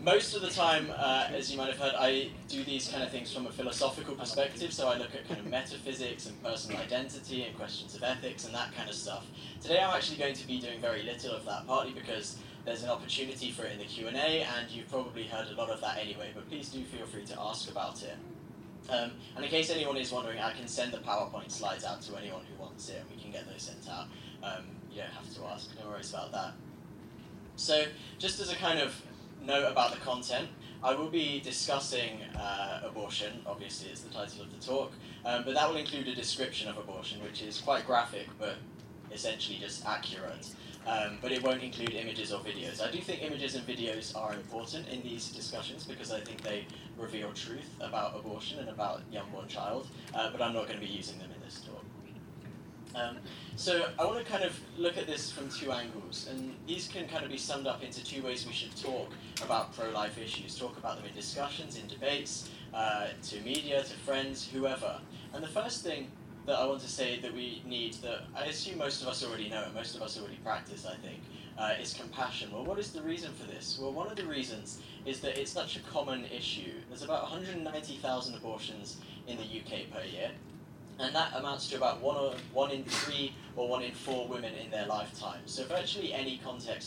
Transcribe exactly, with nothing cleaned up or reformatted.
most of the time, uh, as you might have heard, I do these kind of things from a philosophical perspective, so I look at kind of metaphysics and personal identity and questions of ethics and that kind of stuff. Today I'm actually going to be doing very little of that, partly because there's an opportunity for it in the Q and A, and you've probably heard a lot of that anyway, but please do feel free to ask about it. Um, and in case anyone is wondering, I can send the PowerPoint slides out to anyone who wants it, and we can get those sent out. Um, you don't have to ask, no worries about that. So, just as a kind of note about the content, I will be discussing uh, abortion, obviously it's the title of the talk, um, but that will include a description of abortion, which is quite graphic, but essentially just accurate. Um, but it won't include images or videos. I do think images and videos are important in these discussions because I think they reveal truth about abortion and about young-born child, uh, but I'm not going to be using them in this talk. Um, so I want to kind of look at this from two angles, and these can kind of be summed up into two ways we should talk about pro-life issues, talk about them in discussions, in debates, uh, to media, to friends, whoever. And the first thing that I want to say that we need, that I assume most of us already know, and most of us already practice, I think, uh, is compassion. Well, what is the reason for this? Well, one of the reasons is that it's such a common issue. There's about one hundred ninety thousand abortions in the U K per year, and that amounts to about one, or, one in three or one in four women in their lifetime. So virtually any context